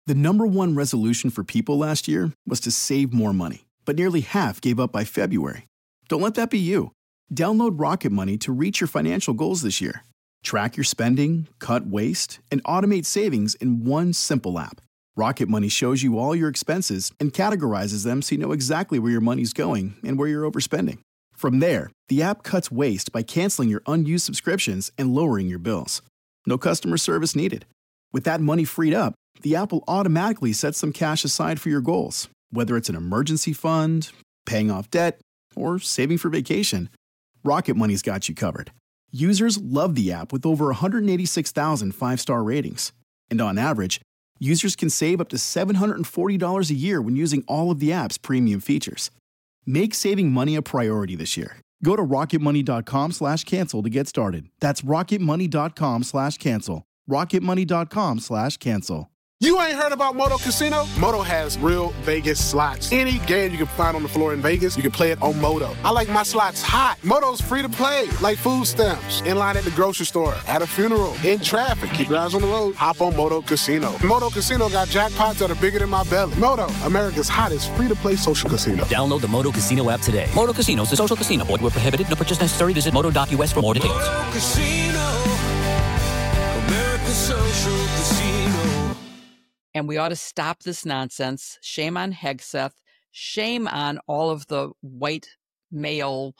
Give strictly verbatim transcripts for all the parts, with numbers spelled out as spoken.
The number one resolution for people last year was to save more money, but nearly half gave up by February. Don't let that be you. Download Rocket Money to reach your financial goals this year. Track your spending, cut waste, and automate savings in one simple app. Rocket Money shows you all your expenses and categorizes them so you know exactly where your money's going and where you're overspending. From there, the app cuts waste by canceling your unused subscriptions and lowering your bills. No customer service needed. With that money freed up, the app will automatically set some cash aside for your goals, whether it's an emergency fund, paying off debt, or saving for vacation. Rocket Money's got you covered. Users love the app with over one hundred eighty-six thousand five-star ratings. And on average, users can save up to seven hundred forty dollars a year when using all of the app's premium features. Make saving money a priority this year. Go to rocketmoney.com slash cancel to get started. That's rocketmoney.com slash cancel. rocketmoney.com slash cancel. You ain't heard about Moto Casino? Moto has real Vegas slots. Any game you can find on the floor in Vegas, you can play it on Moto. I like my slots hot. Moto's free to play, like food stamps, in line at the grocery store, at a funeral, in traffic. Keep your eyes on the road. Hop on Moto Casino. Moto Casino got jackpots that are bigger than my belly. Moto, America's hottest free-to-play social casino. Download the Moto Casino app today. Moto Casino is a social casino. Void where prohibited. No purchase necessary. Visit moto dot u s for more details. Moto Casino, America's social casino. And we ought to stop this nonsense. Shame on Hegseth. Shame on all of the white male,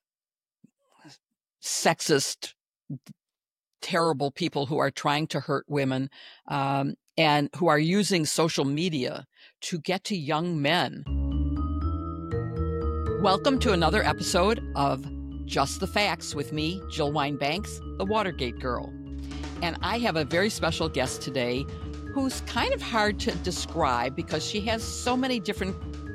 sexist, terrible people who are trying to hurt women um, and who are using social media to get to young men. Welcome to another episode of Just the Facts with me, Jill Wine-Banks, the Watergate Girl. And I have a very special guest today who's kind of hard to describe because she has so many different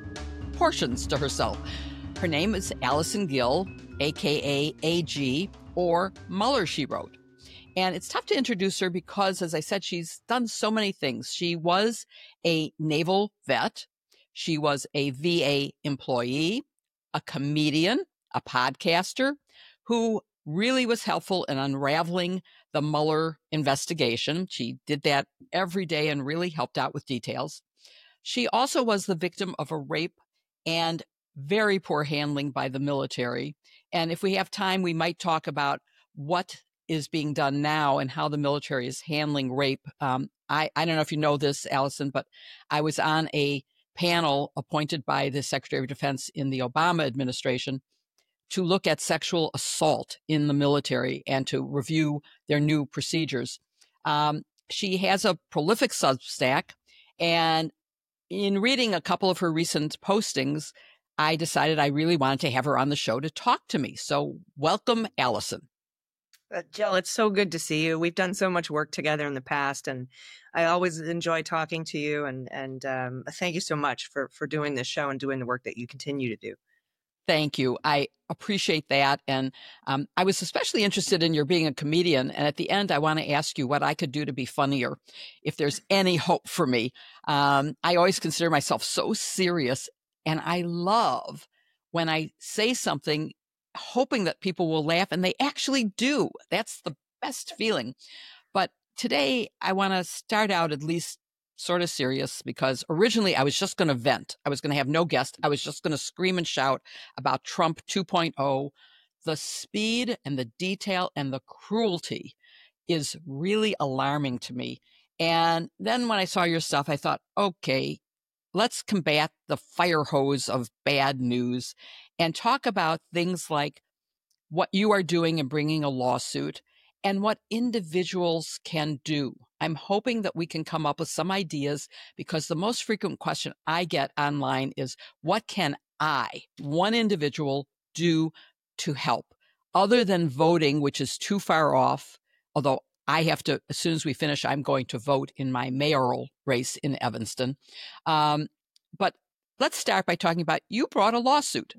portions to herself. Her name is Allison Gill, a k a. A G, or Mueller, she wrote. And it's tough to introduce her because, as I said, she's done so many things. She was a naval vet. She was a V A employee, a comedian, a podcaster who really was helpful in unraveling the Mueller investigation. She did that every day and really helped out with details. She also was the victim of a rape and very poor handling by the military. And if we have time, we might talk about what is being done now and how the military is handling rape. Um, I, I don't know if you know this, Allison, but I was on a panel appointed by the Secretary of Defense in the Obama administration to look at sexual assault in the military and to review their new procedures. Um, she has a prolific Substack, and in reading a couple of her recent postings, I decided I really wanted to have her on the show to talk to me. So welcome, Allison. Uh, Jill, it's so good to see you. We've done so much work together in the past, and I always enjoy talking to you. And and um, thank you so much for, for doing this show and doing the work that you continue to do. Thank you. I appreciate that. And um, I was especially interested in your being a comedian. And at the end, I want to ask you what I could do to be funnier, if there's any hope for me. Um, I always consider myself so serious, and I love when I say something hoping that people will laugh, and they actually do. That's the best feeling. But today, I want to start out at least sort of serious, because originally I was just going to vent. I was going to have no guest. I was just going to scream and shout about Trump two point oh. The speed and the detail and the cruelty is really alarming to me. And then when I saw your stuff, I thought, okay, let's combat the fire hose of bad news and talk about things like what you are doing in bringing a lawsuit and what individuals can do. I'm hoping that we can come up with some ideas, because the most frequent question I get online is, what can I, one individual, do to help? Other than voting, which is too far off, although I have to, as soon as we finish, I'm going to vote in my mayoral race in Evanston. Um, but let's start by talking about, you brought a lawsuit.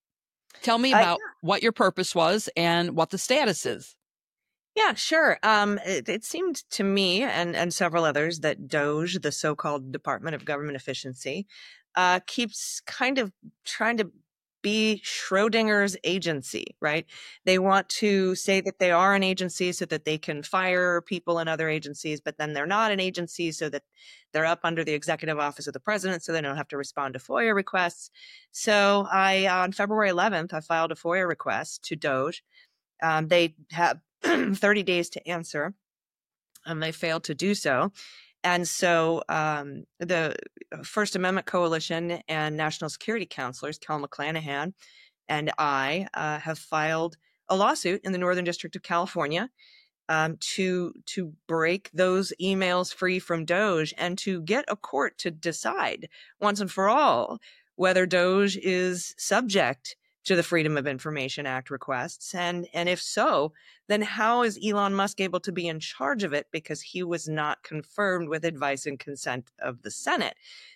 Tell me about uh, what your purpose was and what the status is. Yeah, sure. Um, it, it seemed to me and, and several others that DOGE, the so-called Department of Government Efficiency, uh, keeps kind of trying to be Schrodinger's agency, right? They want to say that they are an agency so that they can fire people in other agencies, but then they're not an agency so that they're up under the executive office of the president so they don't have to respond to FOIA requests. So I, on February eleventh, I filed a FOIA request to DOJ. Um, they have thirty days to answer, and they failed to do so. And so um, the First Amendment Coalition and National Security Counselors, Kel McClanahan and I, uh, have filed a lawsuit in the Northern District of California um, to to break those emails free from DOJ and to get a court to decide once and for all whether DOJ is subject to the Freedom of Information Act requests. And, and if so, then how is Elon Musk able to be in charge of it? Because he was not confirmed with advice and consent of the Senate.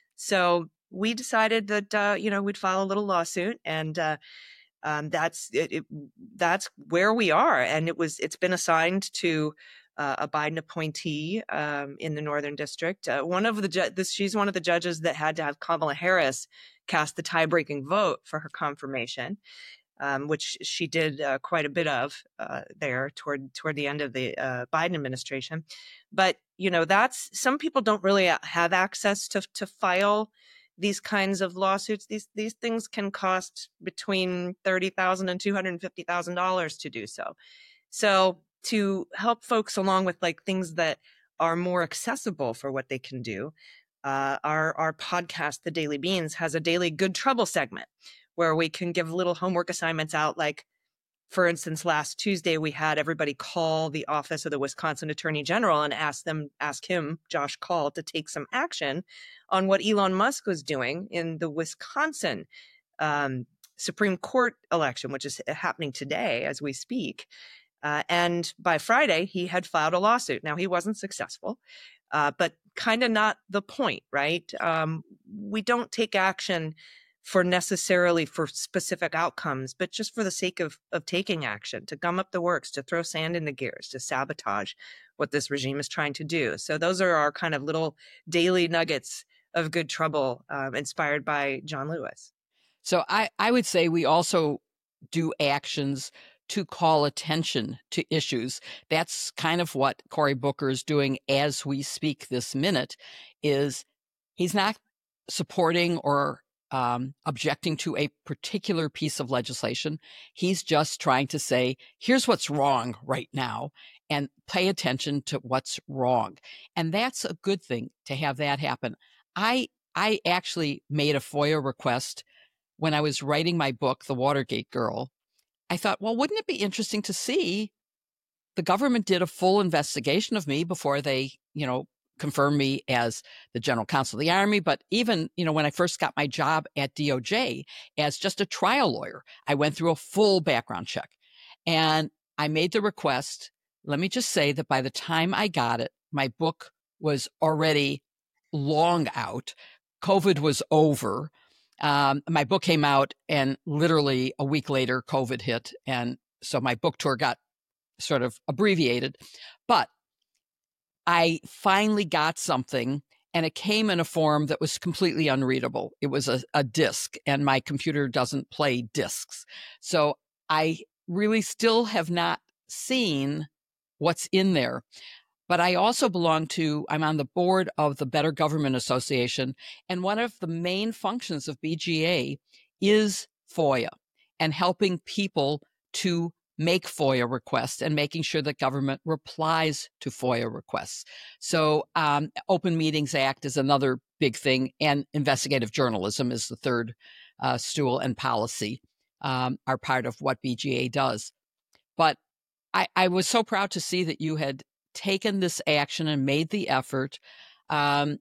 So we decided that, uh, you know, we'd file a little lawsuit, and uh, um, that's it, it, that's where we are. And it was it's been assigned to uh, a Biden appointee um, in the Northern District. Uh, one of the ju- this, she's one of the judges that had to have Kamala Harris cast the tie-breaking vote for her confirmation, um, which she did uh, quite a bit of uh, there toward toward the end of the uh, Biden administration. But you know, that's some people don't really have access to to file these kinds of lawsuits. These these things can cost between thirty thousand dollars and two hundred fifty thousand dollars to do so. So to help folks along with like things that are more accessible for what they can do, Uh, our our podcast, The Daily Beans, has a daily good trouble segment where we can give little homework assignments out. Like, for instance, last Tuesday, we had everybody call the office of the Wisconsin Attorney General and ask them, ask him, Josh Kaul, to take some action on what Elon Musk was doing in the Wisconsin um, Supreme Court election, which is happening today as we speak. Uh, and by Friday, he had filed a lawsuit. Now, he wasn't successful. Uh, but kind of not the point, right? Um, we don't take action for necessarily for specific outcomes, but just for the sake of of taking action, to gum up the works, to throw sand in the gears, to sabotage what this regime is trying to do. So those are our kind of little daily nuggets of good trouble, um, inspired by John Lewis. So I, I would say we also do actions to call attention to issues. That's kind of what Cory Booker is doing as we speak this minute, is he's not supporting or um, objecting to a particular piece of legislation. He's just trying to say, here's what's wrong right now, and pay attention to what's wrong. And that's a good thing to have that happen. I I actually made a FOIA request when I was writing my book, The Watergate Girl. I thought, well, wouldn't it be interesting to see the government did a full investigation of me before they, you know, confirmed me as the general counsel of the Army. But even, you know, when I first got my job at D O J as just a trial lawyer, I went through a full background check, and I made the request. Let me just say that by the time I got it, my book was already long out. COVID was over. Um, my book came out, and literally a week later, COVID hit. And so my book tour got sort of abbreviated. But I finally got something, and it came in a form that was completely unreadable. It was a, a disc, and my computer doesn't play discs. So I really still have not seen what's in there. But I also belong to, I'm on the board of the Better Government Association, and one of the main functions of B G A is FOIA and helping people to make FOIA requests and making sure that government replies to FOIA requests. So um, Open Meetings Act is another big thing, and investigative journalism is the third uh, stool, and policy um, are part of what B G A does. But I, I was so proud to see that you had taken this action and made the effort. Um,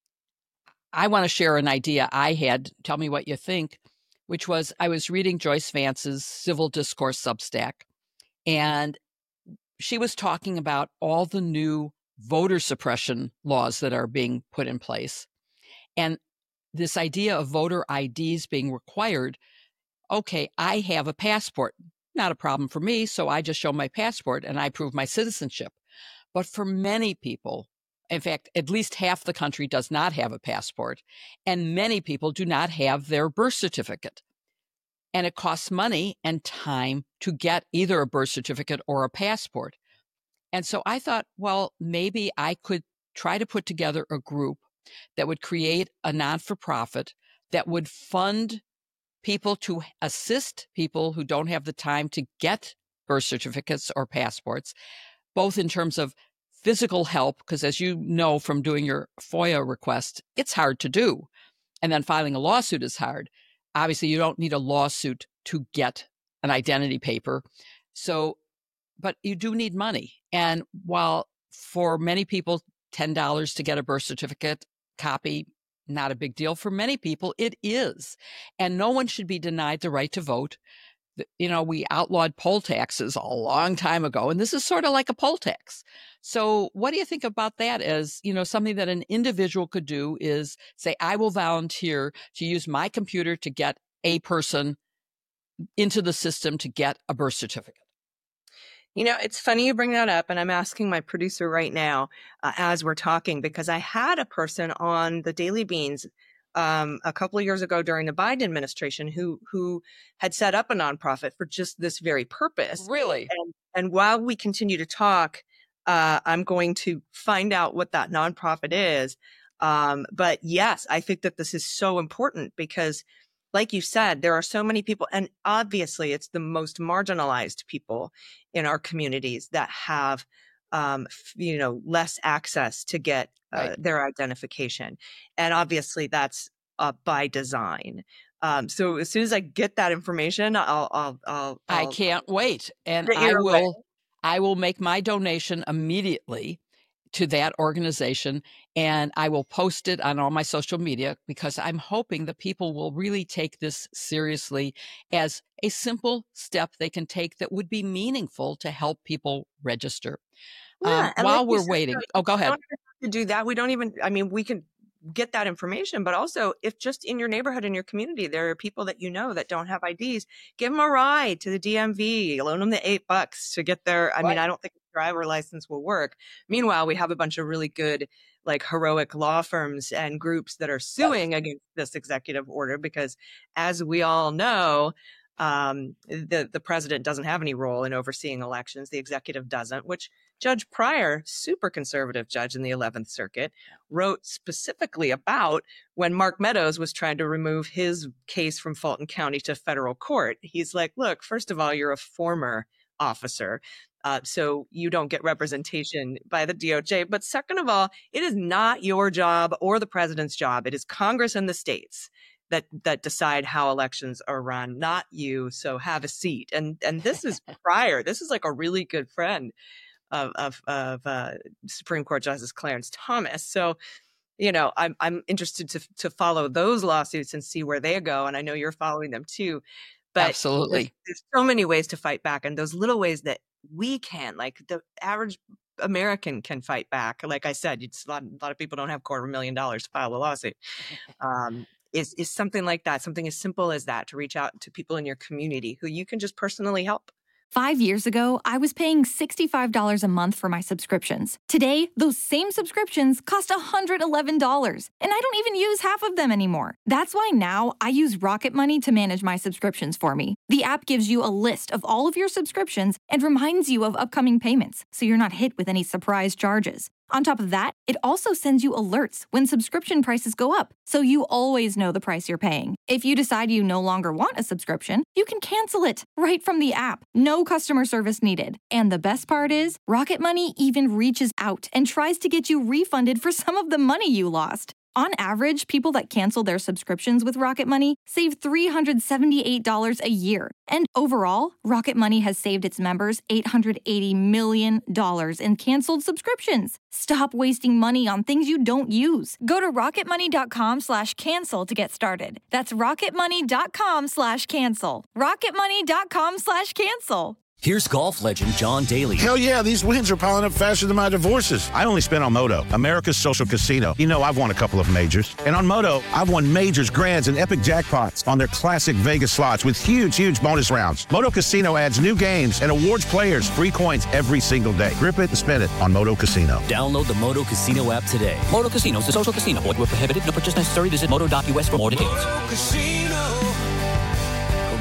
I want to share an idea I had. Tell me what you think, which was I was reading Joyce Vance's Civil Discourse Substack, and she was talking about all the new voter suppression laws that are being put in place. And this idea of voter I Ds being required. Okay, I have a passport. Not a problem for me, so I just show my passport and I prove my citizenship. But for many people, in fact, at least half the country does not have a passport, and many people do not have their birth certificate. and it costs money and time to get either a birth certificate or a passport. And so I thought, well, maybe I could try to put together a group that would create a non-for-profit that would fund people to assist people who don't have the time to get birth certificates or passports, both in terms of physical help, because as you know from doing your FOIA request, it's hard to do. And then filing a lawsuit is hard. Obviously, you don't need a lawsuit to get an identity paper. So, but you do need money. And while for many people, ten dollars to get a birth certificate copy, not a big deal. For many people, it is. And no one should be denied the right to vote. You know, we outlawed poll taxes a long time ago, and this is sort of like a poll tax. So what do you think about that as, you know, something that an individual could do is say, I will volunteer to use my computer to get a person into the system to get a birth certificate? You know, it's funny you bring that up, and I'm asking my producer right now uh, as we're talking, because I had a person on the Daily Beans um, a couple of years ago during the Biden administration who who had set up a nonprofit for just this very purpose. Really? And, and while we continue to talk, uh, I'm going to find out what that nonprofit is. Um, but yes, I think that this is so important because, like you said, there are so many people, and obviously it's the most marginalized people in our communities that have, um, you know, less access to get uh, right. their identification. And obviously that's uh, by design. Um, so as soon as I get that information, I'll, I'll, I'll, I'll I can't wait. And I will, way. I will make my donation immediately to that organization, and I will post it on all my social media because I'm hoping that people will really take this seriously as a simple step they can take that would be meaningful to help people register. Yeah, um, while like we're waiting. Oh, go ahead. We don't have to do that. We don't even, I mean, we can get that information, but also if just in your neighborhood, in your community, there are people that you know that don't have I Ds, give them a ride to the D M V, loan them the eight bucks to get their, I right. mean, I don't think a driver license will work. Meanwhile, we have a bunch of really good, like heroic law firms and groups that are suing yes. against this executive order because as we all know, um, the, the president doesn't have any role in overseeing elections. The executive doesn't, which Judge Pryor, super conservative judge in the eleventh Circuit, wrote specifically about when Mark Meadows was trying to remove his case from Fulton County to federal court. He's like, look, first of all, you're a former officer, uh, so you don't get representation by the D O J. But second of all, it is not your job or the president's job. It is Congress and the states that that decide how elections are run, not you. So have a seat. And and this is Pryor. This is like a really good friend of of, of uh, Supreme Court Justice Clarence Thomas. So, you know, I'm I'm interested to to follow those lawsuits and see where they go. And I know you're following them too. But absolutely, there's, there's so many ways to fight back, and those little ways that we can, like the average American can fight back. Like I said, it's a lot, a lot of people don't have quarter of a million dollars to file a lawsuit. Um, is is something like that, something as simple as that, to reach out to people in your community who you can just personally help. Five years ago, I was paying sixty-five dollars a month for my subscriptions. Today, those same subscriptions cost one hundred eleven dollars, and I don't even use half of them anymore. That's why now I use Rocket Money to manage my subscriptions for me. The app gives you a list of all of your subscriptions and reminds you of upcoming payments, so you're not hit with any surprise charges. On top of that, it also sends you alerts when subscription prices go up, so you always know the price you're paying. If you decide you no longer want a subscription, you can cancel it right from the app. No customer service needed. And the best part is, Rocket Money even reaches out and tries to get you refunded for some of the money you lost. On average, people that cancel their subscriptions with Rocket Money save three hundred seventy-eight dollars a year. And overall, Rocket Money has saved its members eight hundred eighty million dollars in canceled subscriptions. Stop wasting money on things you don't use. Go to rocketmoney.com slash cancel to get started. That's rocketmoney.com slash cancel. rocketmoney.com slash cancel. Here's golf legend John Daly. Hell yeah, these wins are piling up faster than my divorces. I only spent on Moto, America's social casino. You know, I've won a couple of majors. And on Moto, I've won majors, grands, and epic jackpots on their classic Vegas slots with huge, huge bonus rounds. Moto Casino adds new games and awards players free coins every single day. Grip it and spin it on Moto Casino. Download the Moto Casino app today. Moto Casino is a social casino. Void where prohibited. No purchase necessary. Visit moto dot U S for more details. Moto Casino, America.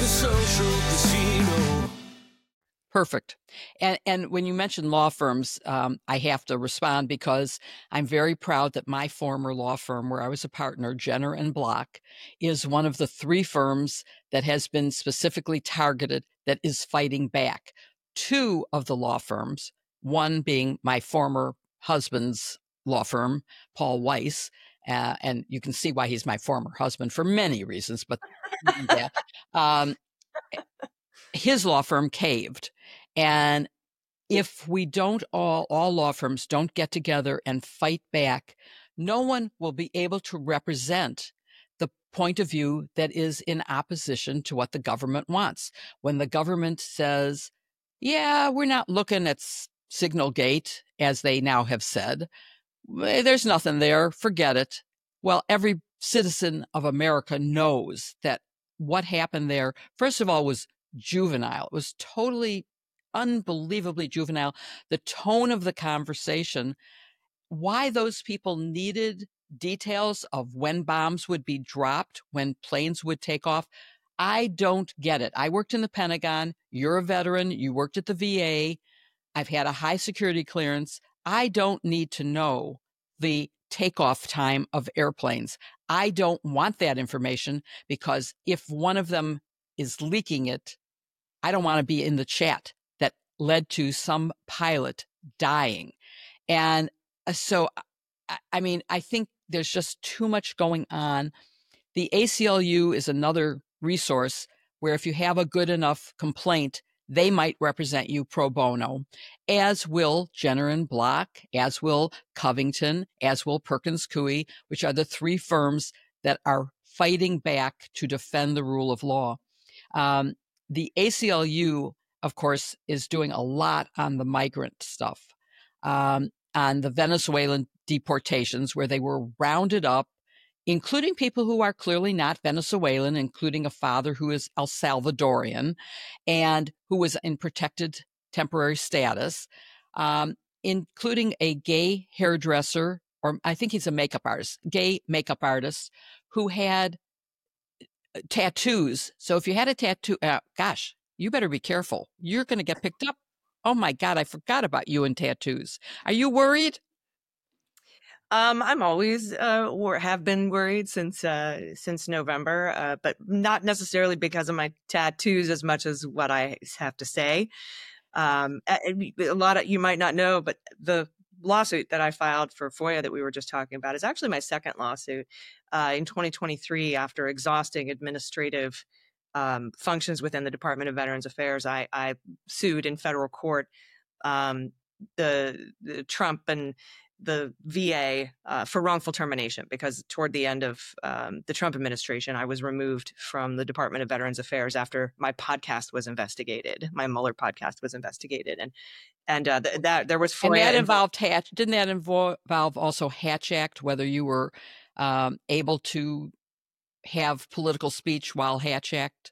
The Social Casino. Perfect. And and when you mention law firms, um, I have to respond because I'm very proud that my former law firm, where I was a partner, Jenner and Block, is one of the three firms that has been specifically targeted that is fighting back. Two of the law firms, one being my former husband's law firm, Paul Weiss, uh, and you can see why he's my former husband for many reasons, but yeah, um, his law firm caved. And if we don't all, all law firms don't get together and fight back, no one will be able to represent the point of view that is in opposition to what the government wants. When the government says, yeah, we're not looking at Signalgate, as they now have said, there's nothing there, forget it. Well, every citizen of America knows that what happened there, first of all, was juvenile. It was totally unbelievably juvenile. The tone of the conversation, why those people needed details of when bombs would be dropped, when planes would take off, I don't get it. I worked in the Pentagon. You're a veteran. You worked at the V A. I've had a high security clearance. I don't need to know the takeoff time of airplanes. I don't want that information because if one of them is leaking it, I don't want to be in the chat that led to some pilot dying. And so, I mean, I think there's just too much going on. The A C L U is another resource where if you have a good enough complaint, they might represent you pro bono, as will Jenner and Block, as will Covington, as will Perkins Coie, which are the three firms that are fighting back to defend the rule of law. Um, the A C L U, of course, is doing a lot on the migrant stuff, um, on the Venezuelan deportations where they were rounded up, including people who are clearly not Venezuelan, including a father who is El Salvadorian and who was in protected temporary status, um, including a gay hairdresser, or I think he's a makeup artist, gay makeup artist who had tattoos. So if you had a tattoo, uh, gosh, you better be careful. You're going to get picked up. Oh my God, I forgot about you and tattoos. Are you worried? Um, I'm always uh, or have been worried since uh, since November, uh, but not necessarily because of my tattoos as much as what I have to say. Um, a, a lot of you might not know, but the lawsuit that I filed for FOIA that we were just talking about is actually my second lawsuit uh, in twenty twenty-three. After exhausting administrative um, functions within the Department of Veterans Affairs, I, I sued in federal court um, the, the Trump and the V A uh, for wrongful termination, because toward the end of um, the Trump administration, I was removed from the Department of Veterans Affairs after my podcast was investigated. My Mueller podcast was investigated, and and uh, th- that there was FOIA and that involved Hatch. Didn't that involve also Hatch Act? Whether you were um, able to have political speech while Hatch Act?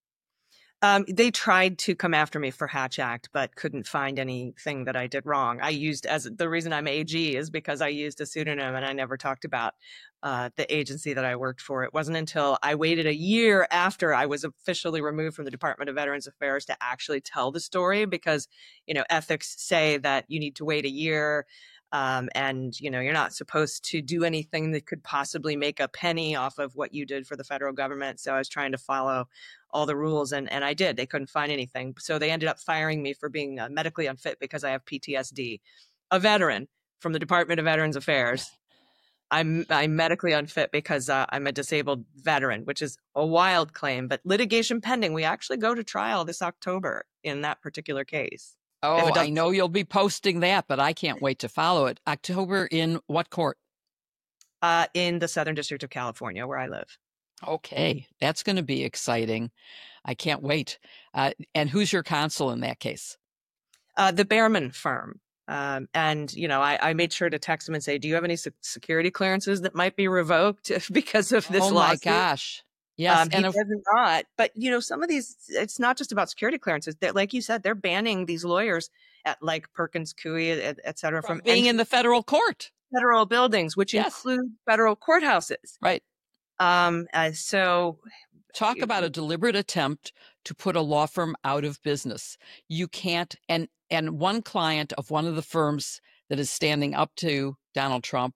Um, they tried to come after me for Hatch Act, but couldn't find anything that I did wrong. I used as the reason I'm A G is because I used a pseudonym and I never talked about uh, the agency that I worked for. It wasn't until I waited a year after I was officially removed from the Department of Veterans Affairs to actually tell the story, because, you know, ethics say that you need to wait a year. Um, and, you know, you're not supposed to do anything that could possibly make a penny off of what you did for the federal government. So I was trying to follow all the rules, and, and I did. They couldn't find anything. So they ended up firing me for being uh, medically unfit because I have P T S D. A veteran from the Department of Veterans Affairs. I'm, I'm medically unfit because uh, I'm a disabled veteran, which is a wild claim, but litigation pending. We actually go to trial this October in that particular case. Oh, I know you'll be posting that, but I can't wait to follow it. October in what court? Uh, in the Southern District of California, where I live. Okay, that's going to be exciting. I can't wait. Uh, and who's your counsel in that case? Uh, the Behrman firm. Um, and, you know, I, I made sure to text him and say, do you have any se- security clearances that might be revoked because of this oh lawsuit? Oh, my gosh. Yes. Um, and he if, does not. But, you know, some of these, it's not just about security clearances. That, like you said, they're banning these lawyers at like Perkins Coie, et, et cetera, from, from being in the federal court. Federal buildings, which yes. include federal courthouses. Right. Um, uh, so Talk about a deliberate attempt to put a law firm out of business. You can't, and and one client of one of the firms that is standing up to Donald Trump,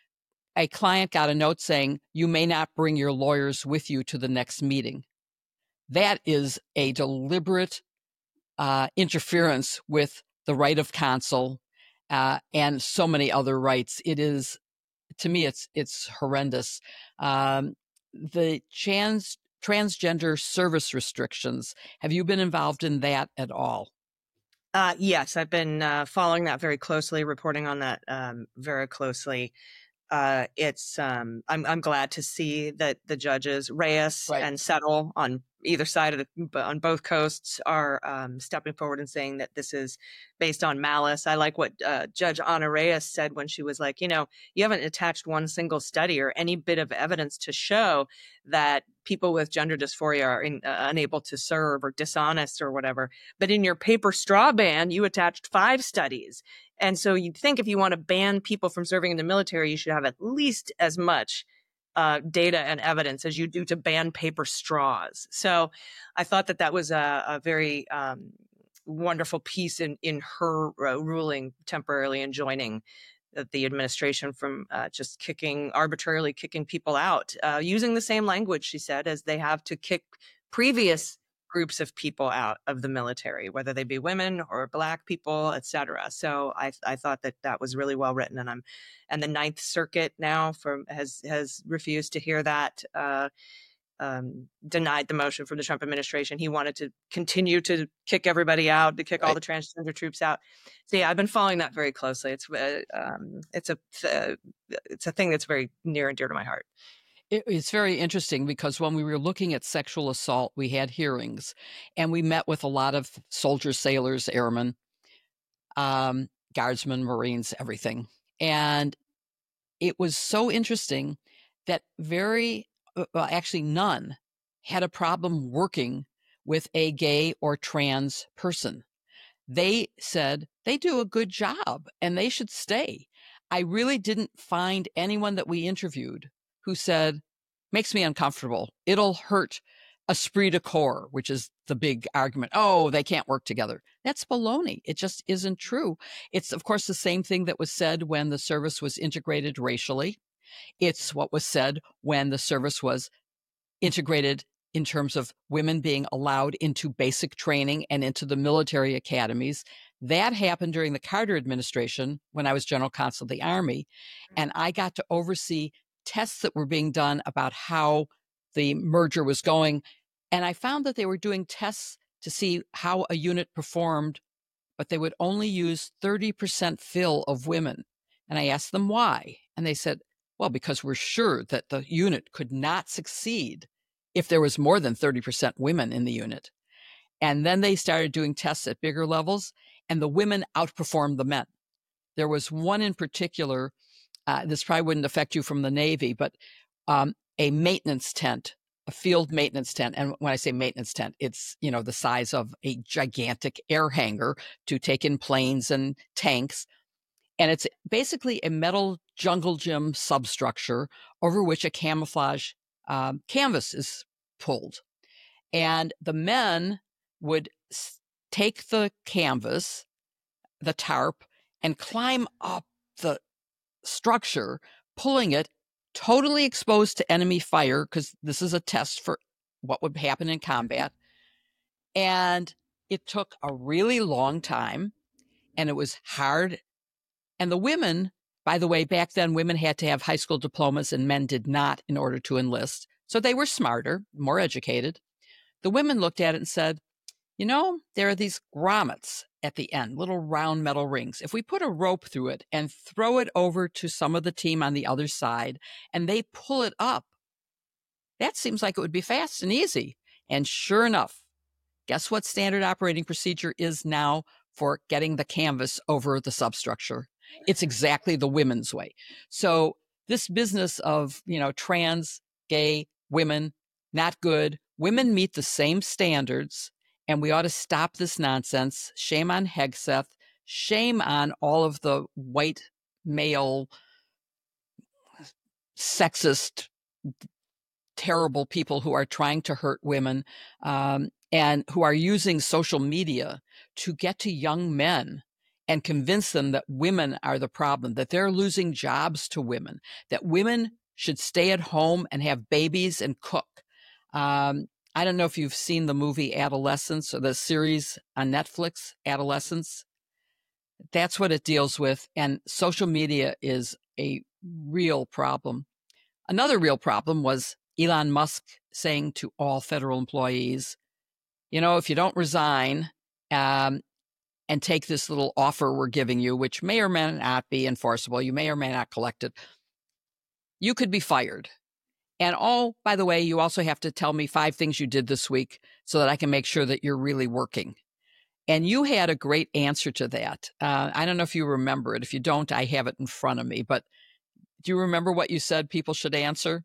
a client got a note saying, you may not bring your lawyers with you to the next meeting. That is a deliberate uh, interference with the right of counsel uh, and so many other rights. It is, to me, it's it's horrendous. Um, the trans transgender service restrictions. Have you been involved in that at all? Uh, yes, I've been uh, following that very closely, reporting on that um, very closely. Uh, it's um, I'm I'm glad to see that the judges Reyes Right. and Settle on either side of the on both coasts are um, stepping forward and saying that this is based on malice. I like what uh, Judge Ana Reyes said when she was like, you know, you haven't attached one single study or any bit of evidence to show that people with gender dysphoria are in, uh, unable to serve or dishonest or whatever. But in your paper straw ban, you attached five studies. And so you'd think if you want to ban people from serving in the military, you should have at least as much uh, data and evidence as you do to ban paper straws. So I thought that that was a, a very um, wonderful piece in, in her uh, ruling temporarily enjoining the administration from uh, just kicking, arbitrarily kicking people out, uh, using the same language, she said, as they have to kick previous groups of people out of the military, whether they be women or Black people, et cetera. So I, I thought that that was really well written, and I'm, and the Ninth Circuit now from has has refused to hear that, uh, um, denied the motion from the Trump administration. He wanted to continue to kick everybody out, to kick all the transgender troops out. So yeah, I've been following that very closely. It's uh, um, it's a uh, it's a thing that's very near and dear to my heart. It's very interesting because when we were looking at sexual assault, we had hearings and we met with a lot of soldiers, sailors, airmen, um, guardsmen, Marines, everything. And it was so interesting that very, well, actually none had a problem working with a gay or trans person. They said they do a good job and they should stay. I really didn't find anyone that we interviewed who said, makes me uncomfortable. It'll hurt esprit de corps, which is the big argument. Oh, they can't work together. That's baloney. It just isn't true. It's, of course, the same thing that was said when the service was integrated racially. It's what was said when the service was integrated in terms of women being allowed into basic training and into the military academies. That happened during the Carter administration when I was general counsel of the Army, and I got to oversee tests that were being done about how the merger was going. And I found that they were doing tests to see how a unit performed, but they would only use thirty percent fill of women. And I asked them why. And they said, well, because we're sure that the unit could not succeed if there was more than thirty percent women in the unit. And then they started doing tests at bigger levels, and the women outperformed the men. There was one in particular, uh, this probably wouldn't affect you from the Navy, but um, a maintenance tent, a field maintenance tent. And when I say maintenance tent, it's, you know, the size of a gigantic air hangar to take in planes and tanks. And it's basically a metal jungle gym substructure over which a camouflage um, canvas is pulled. And the men would s- take the canvas, the tarp, and climb up the structure, pulling it totally exposed to enemy fire, because this is a test for what would happen in combat. And it took a really long time, and it was hard. And the women, by the way, back then women had to have high school diplomas and men did not in order to enlist. So they were smarter, more educated. The women looked at it and said, you know, there are these grommets at the end, little round metal rings. If we put a rope through it and throw it over to some of the team on the other side and they pull it up, that seems like it would be fast and easy. And sure enough, guess what standard operating procedure is now for getting the canvas over the substructure? It's exactly the women's way. So this business of, you know, trans, gay, women, not good. Women meet the same standards, and we ought to stop this nonsense. Shame on Hegseth. Shame on all of the white male sexist terrible people who are trying to hurt women um, and who are using social media to get to young men and convince them that women are the problem, that they're losing jobs to women, that women should stay at home and have babies and cook. Um, I don't know if you've seen the movie Adolescence or the series on Netflix, Adolescence. That's what it deals with. And social media is a real problem. Another real problem was Elon Musk saying to all federal employees, you know, if you don't resign um, and take this little offer we're giving you, which may or may not be enforceable, you may or may not collect it, you could be fired. And oh, by the way, you also have to tell me five things you did this week so that I can make sure that you're really working. And you had a great answer to that. Uh, I don't know if you remember it. If you don't, I have it in front of me. But do you remember what you said people should answer?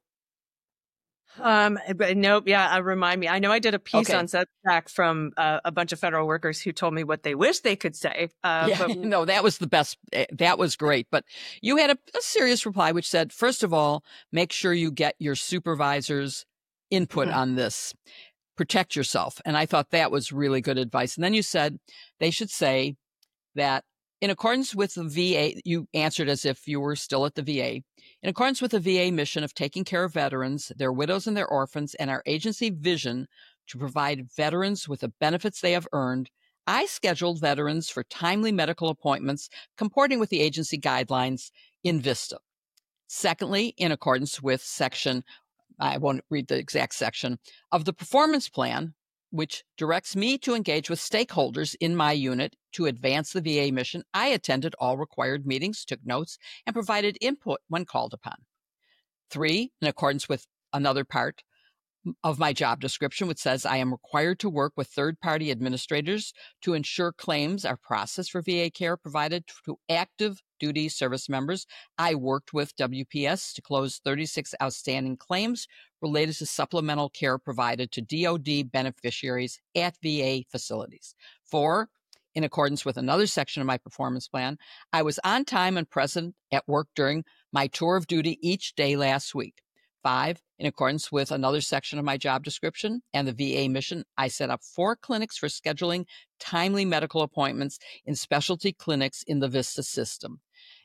Um, but nope. Yeah, uh, remind me. I know I did a piece Okay. on Substack from uh, a bunch of federal workers who told me what they wish they could say. Uh, yeah, but... no, that was the best. That was great. But you had a, a serious reply, which said, first of all, make sure you get your supervisor's input Mm-hmm. on this. Protect yourself. And I thought that was really good advice. And then you said they should say that in accordance with the V A, you answered as if you were still at the V A. In accordance with the V A mission of taking care of veterans, their widows and their orphans, and our agency vision to provide veterans with the benefits they have earned, I scheduled veterans for timely medical appointments comporting with the agency guidelines in VISTA. Secondly, in accordance with section, I won't read the exact section, of the performance plan, which directs me to engage with stakeholders in my unit to advance the V A mission, I attended all required meetings, took notes, and provided input when called upon. Three, in accordance with another part of my job description, which says I am required to work with third-party administrators to ensure claims are processed for V A care provided to active duty service members. I worked with W P S to close thirty-six outstanding claims related to supplemental care provided to D O D beneficiaries at V A facilities. Four, in accordance with another section of my performance plan, I was on time and present at work during my tour of duty each day last week. Five, in accordance with another section of my job description and the V A mission, I set up four clinics for scheduling timely medical appointments in specialty clinics in the VISTA system.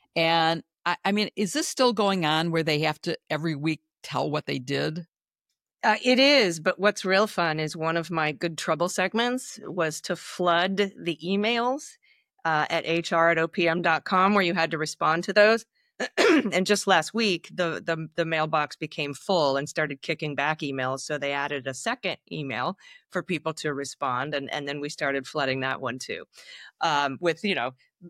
And I, I mean, is this still going on where they have to every week tell what they did? Uh, it is, but what's real fun is one of my good trouble segments was to flood the emails uh, at H R at O P M dot com where you had to respond to those. And just last week, the, the the mailbox became full and started kicking back emails. So they added a second email for people to respond. And, and then we started flooding that one too, um, with, you know,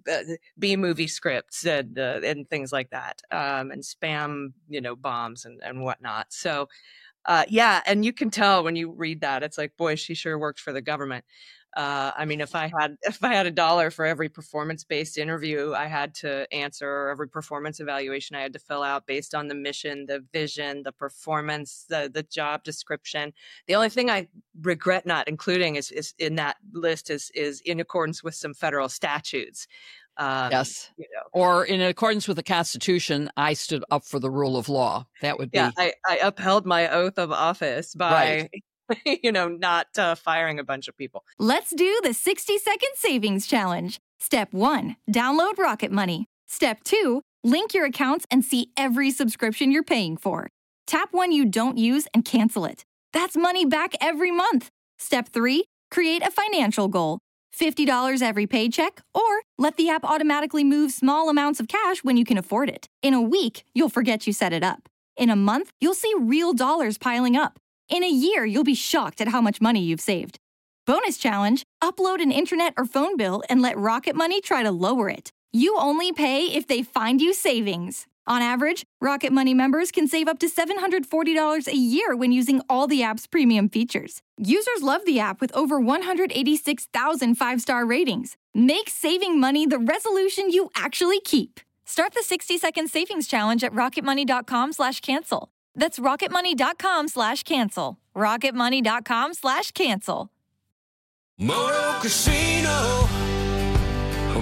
B-movie scripts and, uh, and things like that, um, and spam, you know, bombs and, and whatnot. So, uh, yeah, and you can tell when you read that, it's like, boy, she sure worked for the government. Uh, I mean, if I had if I had a dollar for every performance-based interview I had to answer, or every performance evaluation I had to fill out based on the mission, the vision, the performance, the the job description. The only thing I regret not including is, is in that list is is in accordance with some federal statutes. Um, yes. You know. Or in accordance with the Constitution, I stood up for the rule of law. That would be. Yeah, I, I upheld my oath of office by. Right. you know, not uh, firing a bunch of people. Let's do the sixty second savings challenge. Step one, download Rocket Money. Step two, link your accounts and see every subscription you're paying for. Tap one you don't use and cancel it. That's money back every month. Step three, create a financial goal. fifty dollars every paycheck, or let the app automatically move small amounts of cash when you can afford it. In a week, you'll forget you set it up. In a month, you'll see real dollars piling up. In a year, you'll be shocked at how much money you've saved. Bonus challenge, upload an internet or phone bill and let Rocket Money try to lower it. You only pay if they find you savings. On average, Rocket Money members can save up to seven hundred forty dollars a year when using all the app's premium features. Users love the app with over one hundred eighty-six thousand five-star ratings. Make saving money the resolution you actually keep. Start the sixty second savings challenge at rocketmoney.com slash cancel. That's rocketmoney.com slash cancel. rocketmoney.com slash cancel. Moto Casino, America.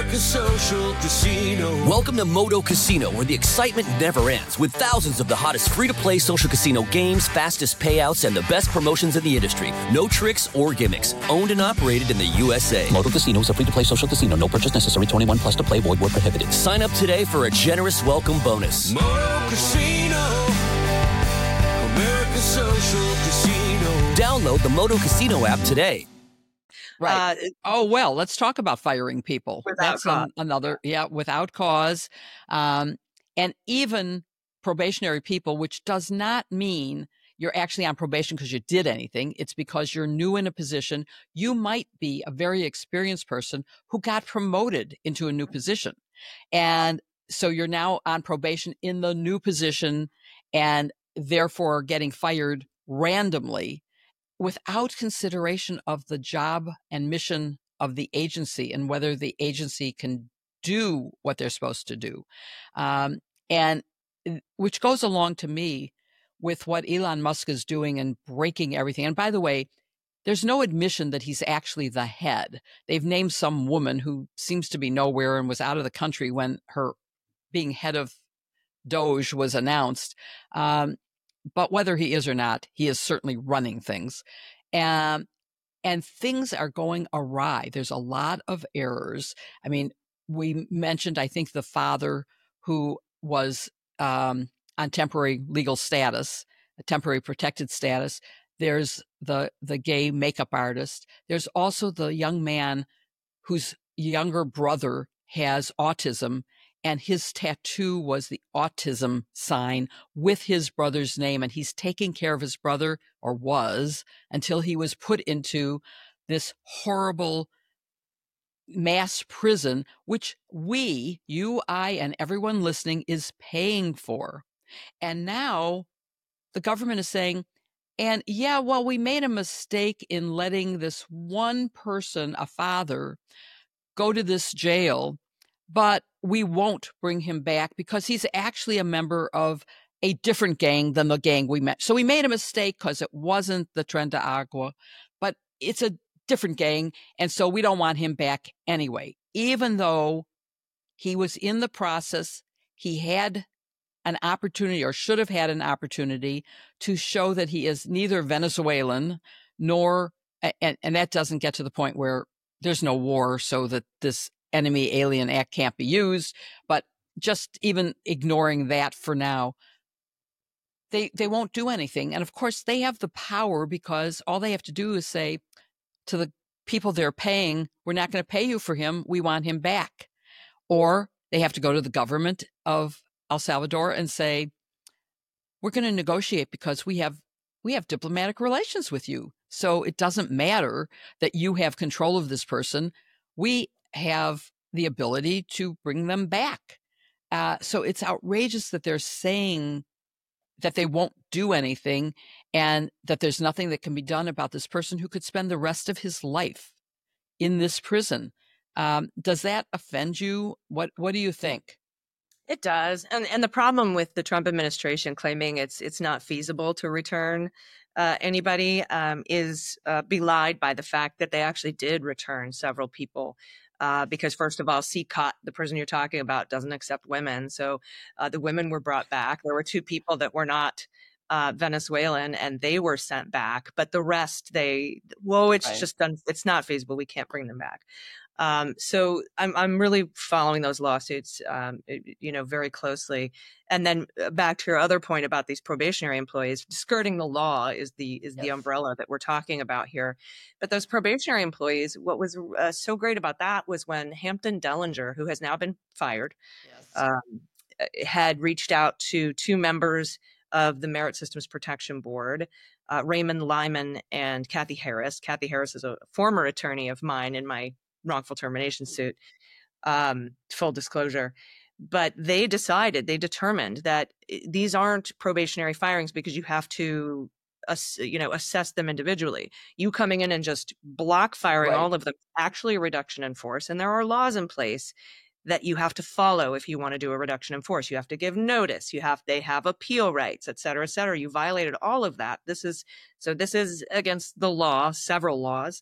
America's Social Casino. Welcome to Moto Casino, where the excitement never ends, with thousands of the hottest free-to-play social casino games, fastest payouts, and the best promotions in the industry. No tricks or gimmicks. Owned and operated in the U S A. Moto Casino is a free-to-play social casino. No purchase necessary. twenty-one plus to play. Void where prohibited. Sign up today for a generous welcome bonus. Moto Casino. America's Social Casino. Download the Moto Casino app today. Right. Uh, oh, well, let's talk about firing people. Without That's cause. An, another, yeah, without cause. Um, and even probationary people, which does not mean you're actually on probation because you did anything. It's because you're new in a position. You might be a very experienced person who got promoted into a new position. And so you're now on probation in the new position and therefore getting fired randomly, without consideration of the job and mission of the agency and whether the agency can do what they're supposed to do. Um, and which goes along to me with what Elon Musk is doing and breaking everything. And by the way, there's no admission that he's actually the head. They've named some woman who seems to be nowhere and was out of the country when her being head of Doge was announced. Um, But whether he is or not, he is certainly running things. Um, and things are going awry. There's a lot of errors. I mean, we mentioned, I think, the father who was um, on temporary legal status, a temporary protected status. There's the, the gay makeup artist. There's also the young man whose younger brother has autism, and his tattoo was the autism sign with his brother's name. And he's taking care of his brother, or was, until he was put into this horrible mass prison, which we, you, I, and everyone listening is paying for. And now the government is saying, and yeah, well, we made a mistake in letting this one person, a father, go to this jail, but we won't bring him back because he's actually a member of a different gang than the gang we met. So we made a mistake because it wasn't the Tren de Agua, but it's a different gang. And so we don't want him back anyway, even though he was in the process. He had an opportunity, or should have had an opportunity, to show that he is neither Venezuelan nor, and, and that doesn't get to the point where there's no war, so that this Enemy Alien Act can't be used, but just even ignoring that for now, they they won't do anything. And of course, they have the power because all they have to do is say to the people they're paying, we're not going to pay you for him, we want him back. Or they have to go to the government of El Salvador and say, we're going to negotiate because we have we have diplomatic relations with you. So it doesn't matter that you have control of this person. We have the ability to bring them back. Uh, so it's outrageous that they're saying that they won't do anything and that there's nothing that can be done about this person who could spend the rest of his life in this prison. Um, does that offend you? What What do you think? It does. And and the problem with the Trump administration claiming it's it's not feasible to return uh, anybody um, is uh, belied by the fact that they actually did return several people. Uh, because first of all, C C O T, the prison you're talking about, doesn't accept women. So uh, the women were brought back. There were two people that were not uh, Venezuelan, and they were sent back. But the rest, they, whoa, it's right. just done. It's not feasible. We can't bring them back. Um, so I'm I'm really following those lawsuits, um, you know, very closely. And then back to your other point about these probationary employees, skirting the law is the is yes. the umbrella that we're talking about here. But those probationary employees, what was uh, so great about that was when Hampton Dellinger, who has now been fired, yes. um, had reached out to two members of the Merit Systems Protection Board, uh, Raymond Lyman and Kathy Harris. Kathy Harris is a former attorney of mine in my wrongful termination suit, um, full disclosure. But they decided, they determined that these aren't probationary firings because you have to, ass, you know, assess them individually. You coming in and just block firing right. all of them, actually a reduction in force. And there are laws in place that you have to follow if you want to do a reduction in force. You have to give notice. You have, they have appeal rights, et cetera, et cetera. You violated all of that. This is, so this is against the law, several laws.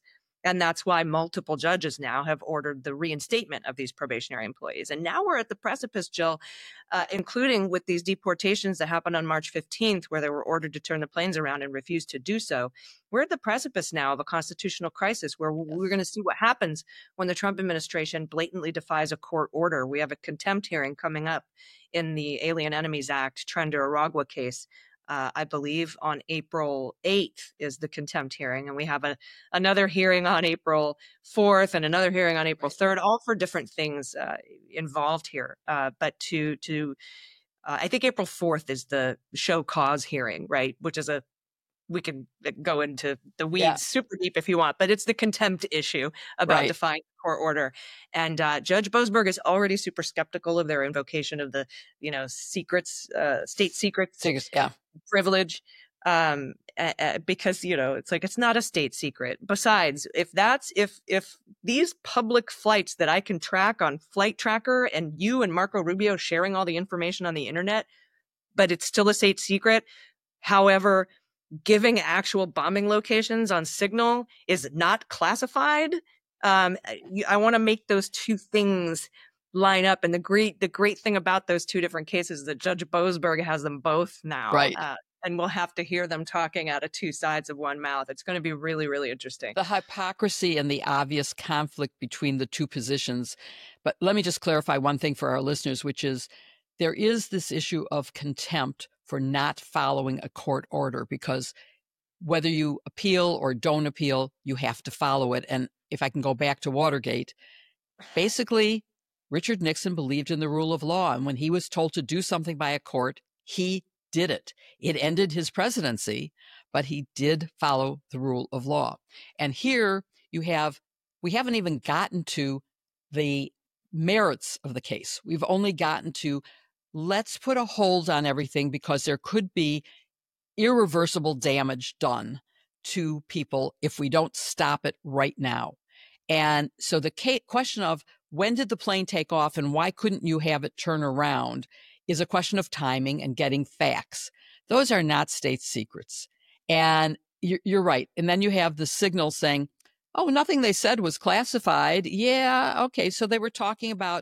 And that's why multiple judges now have ordered the reinstatement of these probationary employees. And now we're at the precipice, Jill, uh, including with these deportations that happened on March fifteenth, where they were ordered to turn the planes around and refused to do so. We're at the precipice now of a constitutional crisis where we're going to see what happens when the Trump administration blatantly defies a court order. We have a contempt hearing coming up in the Alien Enemies Act, Trender Aragua case. Uh, I believe on April eighth is the contempt hearing. And we have a, another hearing on April fourth and another hearing on April third, all for different things uh, involved here. Uh, but to, to uh, I think April fourth is the show cause hearing, right? Which is a, we can go into the weeds yeah. super deep if you want, but it's the contempt issue about right. defying court order. And uh, Judge Boasberg is already super skeptical of their invocation of the, you know, secrets, uh, state secrets, Secrets, yeah. privilege, um, uh, because, you know, it's like, it's not a state secret. Besides, if that's, if, if these public flights that I can track on Flight Tracker and you and Marco Rubio sharing all the information on the internet, but it's still a state secret. However, giving actual bombing locations on Signal is not classified. Um, I, I want to make those two things line up. And the great, the great thing about those two different cases is that Judge Boasberg has them both now. Right. Uh, and we'll have to hear them talking out of two sides of one mouth. It's going to be really, really interesting. The hypocrisy and the obvious conflict between the two positions. But let me just clarify one thing for our listeners, which is there is this issue of contempt for not following a court order, because whether you appeal or don't appeal, you have to follow it. And if I can go back to Watergate, basically, Richard Nixon believed in the rule of law. And when he was told to do something by a court, he did it. It ended his presidency, but he did follow the rule of law. And here you have, we haven't even gotten to the merits of the case. We've only gotten to, let's put a hold on everything because there could be irreversible damage done to people if we don't stop it right now. And so the ca- question of when did the plane take off and why couldn't you have it turn around is a question of timing and getting facts. Those are not state secrets. And you're, you're right. And then you have the Signal saying, oh, nothing they said was classified. Yeah, okay. So they were talking about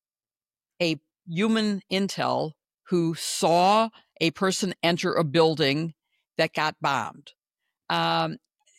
a human intel who saw a person enter a building that got bombed. Um,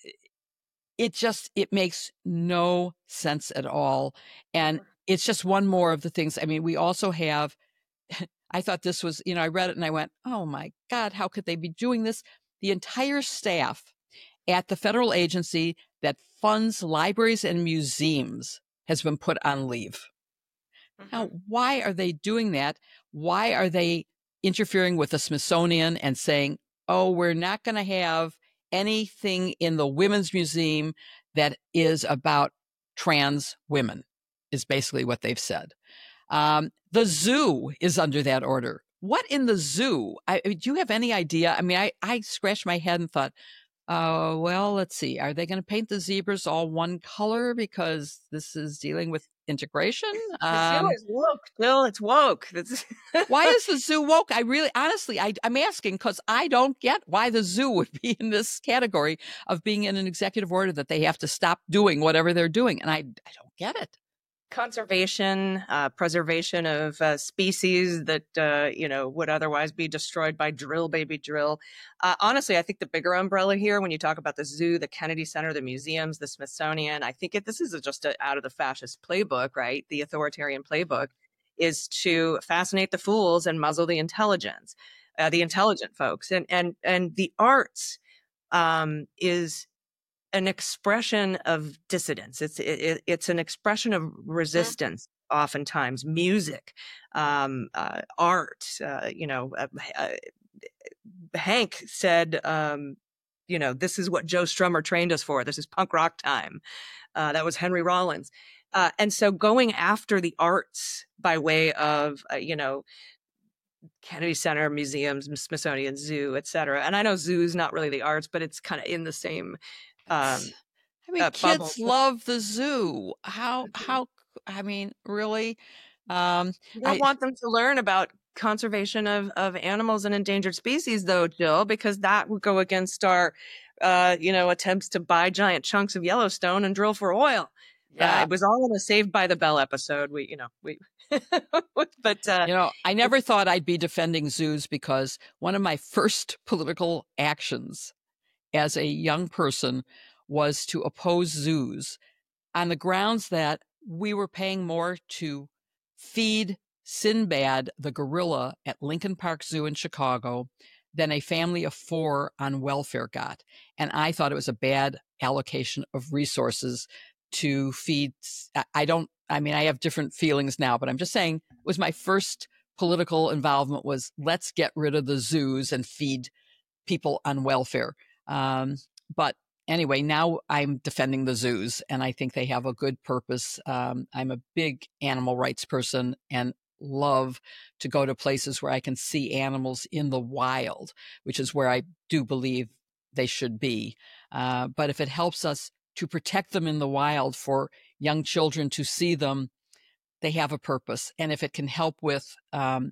it just, it makes no sense at all. And it's just one more of the things. I mean, we also have, I thought this was, you know, I read it and I went, oh my God, how could they be doing this? The entire staff at the federal agency that funds libraries and museums has been put on leave. Mm-hmm. Now, why are they doing that? Why are they interfering with the Smithsonian and saying, oh, we're not going to have anything in the Women's Museum that is about trans women, is basically what they've said. Um, the zoo is under that order. What in the zoo? I, do you have any idea? I mean, I, I scratched my head and thought, uh, well, let's see. Are they going to paint the zebras all one color because this is dealing with integration? Um, the zoo is woke, Bill. It's woke. Why is the zoo woke? I really, honestly, I, I'm asking because I don't get why the zoo would be in this category of being in an executive order that they have to stop doing whatever they're doing. And I, I don't get it. Conservation, uh, preservation of uh, species that, uh, you know, would otherwise be destroyed by drill, baby drill. Uh, honestly, I think the bigger umbrella here, when you talk about the zoo, the Kennedy Center, the museums, the Smithsonian, I think it, this is just a, out of the fascist playbook, right? The authoritarian playbook is to fascinate the fools and muzzle the intelligence, uh, the intelligent folks. And, and, and the arts um, is an expression of dissidence. It's it, it's an expression of resistance. Mm-hmm. Oftentimes, music, um, uh, art. Uh, you know, uh, uh, Hank said, um, you know, this is what Joe Strummer trained us for. This is punk rock time. Uh, that was Henry Rollins, uh, and so going after the arts by way of uh, you know. Kennedy Center, museums, Smithsonian Zoo, et cetera. And I know zoo is not really the arts, but it's kind of in the same. Um, I mean, uh, kids bubble. Love the zoo. How, how, I mean, really? Um, you don't I want them to learn about conservation of, of animals and endangered species, though, Jill, because that would go against our uh, you know, attempts to buy giant chunks of Yellowstone and drill for oil. Yeah. Uh, it was all in a Saved by the Bell episode. We, you know, we, but, uh, You know, I never thought I'd be defending zoos because one of my first political actions as a young person was to oppose zoos on the grounds that we were paying more to feed Sinbad the gorilla at Lincoln Park Zoo in Chicago than a family of four on welfare got. And I thought it was a bad allocation of resources to feed. I don't, I mean, I have different feelings now, but I'm just saying it was my first political involvement was let's get rid of the zoos and feed people on welfare. Um, but anyway, now I'm defending the zoos and I think they have a good purpose. Um, I'm a big animal rights person and love to go to places where I can see animals in the wild, which is where I do believe they should be. Uh, but if it helps us to protect them in the wild for young children to see them, they have a purpose. And if it can help with um,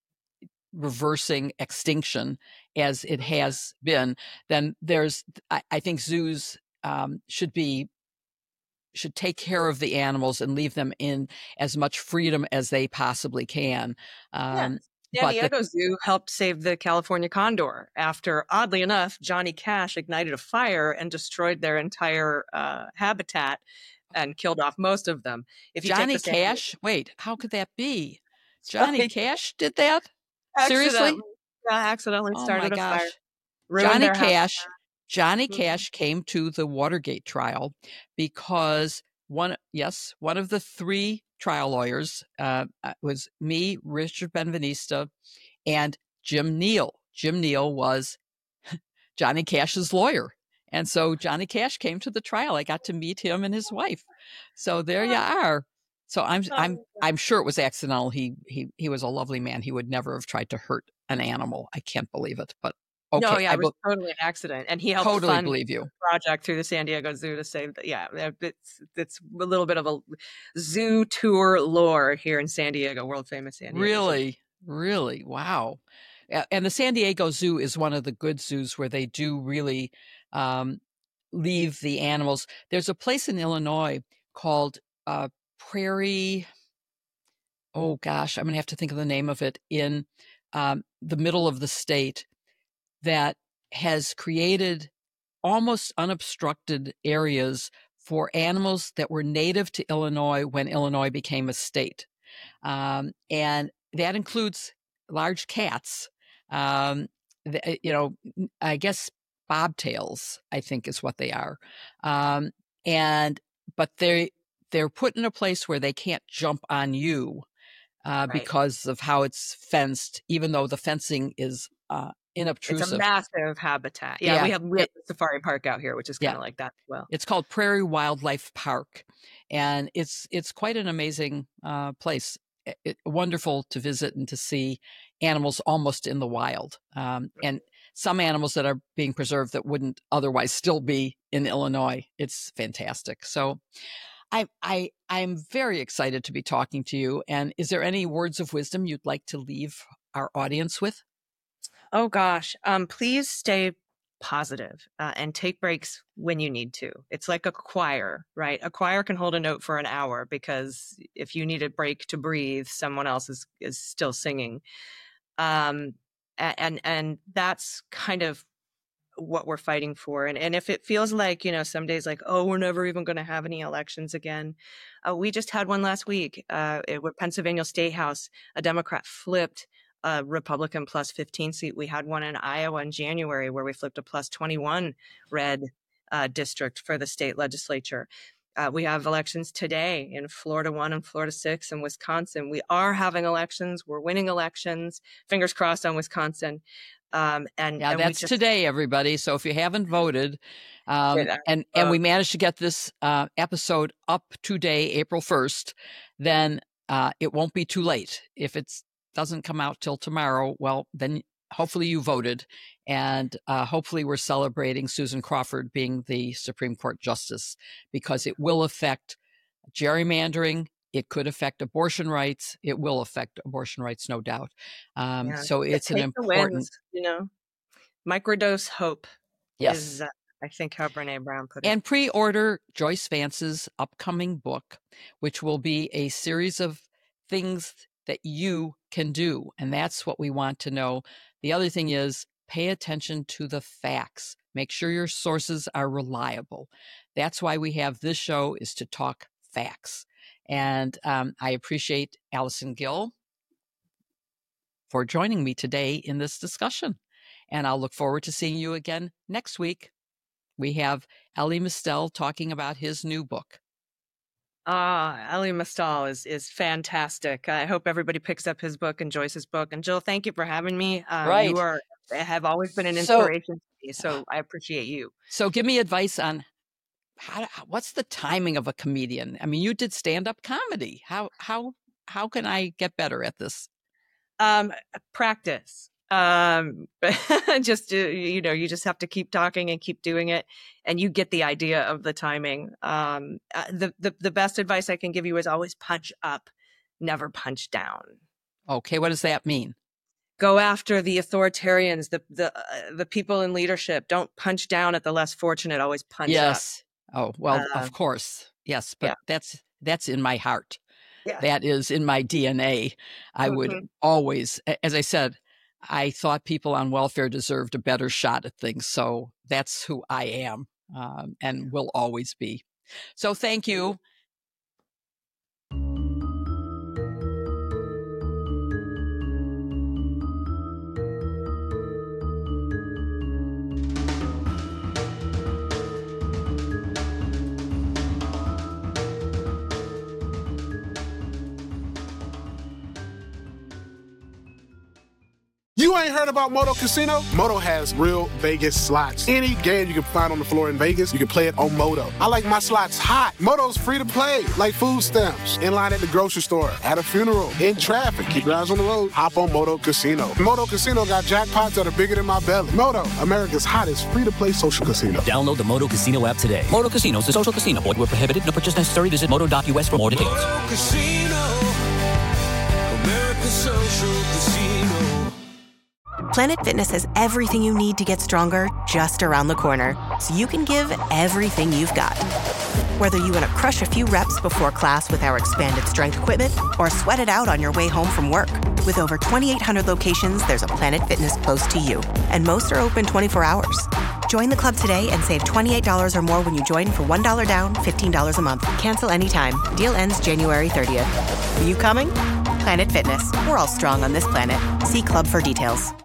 reversing extinction as it has been, then there's, I, I think zoos um, should be, should take care of the animals and leave them in as much freedom as they possibly can. Um, San Diego the, Zoo helped save the California condor after, oddly enough, Johnny Cash ignited a fire and destroyed their entire uh, habitat and killed off most of them. If you Johnny take the Cash? Diego, Wait, how could that be? Johnny Johnny Cash did that? Seriously? Yeah, accidentally Oh started my a gosh. fire. Ruined Johnny their Cash, habitat. Johnny Mhm. Cash came to the Watergate trial because one, yes, one of the three trial lawyers uh, was me, Richard Benveniste, and Jim Neal. Jim Neal was Johnny Cash's lawyer. And so Johnny Cash came to the trial. I got to meet him and his wife. So there you are. So I'm I'm I'm sure it was accidental. He he he was a lovely man. He would never have tried to hurt an animal. I can't believe it. But okay, No, yeah, I it was be- totally an accident, and he helped totally fund believe you. the project through the San Diego Zoo to save. The, yeah, it's it's a little bit of a zoo tour lore here in San Diego, world famous San Diego. Really, Zoo. really, wow. And the San Diego Zoo is one of the good zoos where they do really um, leave the animals. There's a place in Illinois called uh, Prairie. Oh gosh, I'm gonna have to think of the name of it in um, the middle of the state that has created almost unobstructed areas for animals that were native to Illinois when Illinois became a state. Um, and that includes large cats. Um, the, you know, I guess bobtails, I think is what they are. Um, and, but they, they're put in a place where they can't jump on you uh, Right. because of how it's fenced, even though the fencing is uh, inobtrusive. It's a massive habitat. Yeah, Yeah, we have we have it- the safari park out here, which is kind Yeah. of like that as well. It's called Prairie Wildlife Park, and it's it's quite an amazing uh, place. It, it- wonderful to visit and to see animals almost in the wild, um, and some animals that are being preserved that wouldn't otherwise still be in Illinois. It's fantastic. So, I I I'm very excited to be talking to you. And is there any words of wisdom you'd like to leave our audience with? Oh gosh, um, please stay positive uh, and take breaks when you need to. It's like a choir, right? A choir can hold a note for an hour because if you need a break to breathe, someone else is is still singing. Um, a- and and that's kind of what we're fighting for. And and if it feels like, you know, some days like, oh, we're never even going to have any elections again. Uh, we just had one last week. Uh, it, with Pennsylvania State House, a Democrat flipped a Republican plus fifteen seat. We had one in Iowa in January where we flipped a plus twenty-one red uh, district for the state legislature. Uh, we have elections today in Florida one and Florida six and Wisconsin. We are having elections. We're winning elections. Fingers crossed on Wisconsin. Um, and Yeah, and we that's just, today, everybody. So if you haven't voted, um, Yeah, and and uh, we managed to get this uh, episode up today, April first, then uh, it won't be too late. If it doesn't come out till tomorrow, well, then hopefully you voted, and uh, hopefully we're celebrating Susan Crawford being the Supreme Court justice, because it will affect gerrymandering. It could affect abortion rights. It will affect abortion rights, no doubt. Um, yeah, so but it's an take the important. wins, you know, microdose hope Yes. is uh, I think how Brene Brown put it. And pre-order Joyce Vance's upcoming book, which will be a series of things that you can do. And that's what we want to know. The other thing is pay attention to the facts. Make sure your sources are reliable. That's why we have this show, is to talk facts. And um, I appreciate Allison Gill for joining me today in this discussion. And I'll look forward to seeing you again next week. We have Elie Mystal talking about his new book. Ah, Elie Mystal is is fantastic. I hope everybody picks up his book and Joyce's book. And Jill, thank you for having me. Um, right. You are have always been an So- inspiration to me, so I appreciate you. So give me advice on how, what's the timing of a comedian? I mean, you did stand-up comedy. How how how can I get better at this? Um, practice. Um, just uh, you know, you just have to keep talking and keep doing it, and you get the idea of the timing. Um, uh, the the the best advice I can give you is always punch up, never punch down. Okay, what does that mean? Go after the authoritarians, the the uh, the people in leadership. Don't punch down at the less fortunate. Always punch up. Yes. Oh, well, Uh, of course. Yes, but yeah. that's that's in my heart. Yeah. That is in my D N A. I would Mhm. always, a- as I said, I thought people on welfare deserved a better shot at things. So that's who I am, um, and will always be. So thank you. You ain't heard about Moto Casino? Moto has real Vegas slots. Any game you can find on the floor in Vegas, you can play it on Moto. I like my slots hot. Moto's free to play, like food stamps. In line at the grocery store, at a funeral, in traffic. Keep your eyes on the road. Hop on Moto Casino. Moto Casino got jackpots that are bigger than my belly. Moto, America's hottest free-to-play social casino. Download the Moto Casino app today. Moto Casino is a social casino. Void where prohibited. No purchase necessary. Visit moto dot U S for more details. Moto Casino, America's social casino. Planet Fitness has everything you need to get stronger just around the corner, so you can give everything you've got. Whether you want to crush a few reps before class with our expanded strength equipment or sweat it out on your way home from work. With over twenty-eight hundred locations, there's a Planet Fitness close to you, and most are open twenty-four hours. Join the club today and save twenty-eight dollars or more when you join for one dollar down, fifteen dollars a month. Cancel anytime. Deal ends January thirtieth. Are you coming? Planet Fitness. We're all strong on this planet. See club for details.